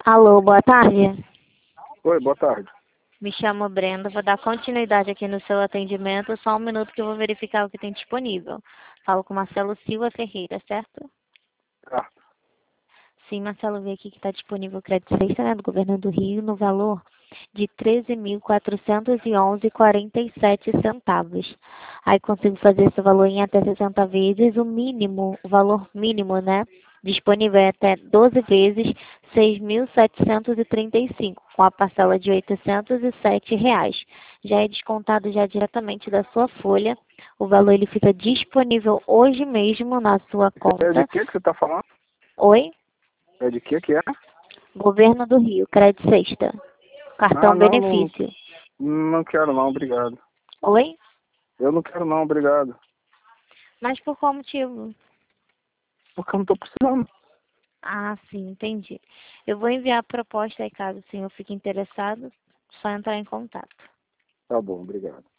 Alô, boa tarde. Oi, boa tarde. Me chamo Brenda, vou dar continuidade aqui no seu atendimento. Só um minuto que eu vou verificar o que tem disponível. Falo com Marcelo Silva Ferreira, certo? Tá. Sim, Marcelo, vi aqui que está disponível o crédito sexta, né, do Governo do Rio, no valor de R$ 13.411,47. Aí consigo fazer esse valor em até 60 vezes. O mínimo, o valor mínimo, né, disponível é até 12 vezes, R$ 6.735, com a parcela de R$ 807. Já é descontado já diretamente da sua folha. O valor ele fica disponível hoje mesmo na sua É conta. de que você tá falando? Oi? É de que é? Governo do Rio, crédito sexta. Cartão Não, benefício. não quero não, obrigado. Oi? Eu não quero não, obrigado. Mas por qual motivo? Porque eu não tô precisando. Ah, sim, entendi. Eu vou enviar a proposta aí caso o senhor fique interessado, só entrar em contato. Tá bom, obrigado.